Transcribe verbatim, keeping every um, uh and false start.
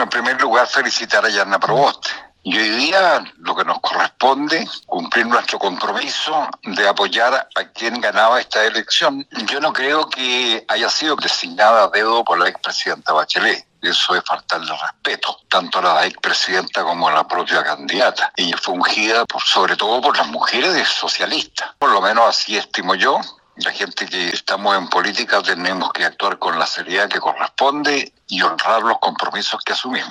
En primer lugar, felicitar a Yarna Proboste. Y hoy día lo que nos corresponde cumplir nuestro compromiso de apoyar a quien ganaba esta elección. Yo no creo que haya sido designada a dedo por la expresidenta Bachelet. Eso es faltarle respeto, tanto a la expresidenta como a la propia candidata. Ella fue ungida por, sobre todo por las mujeres socialistas. Por lo menos así estimo yo. La gente que estamos en política tenemos que actuar con la seriedad que corresponde y honrar los compromisos que asumimos.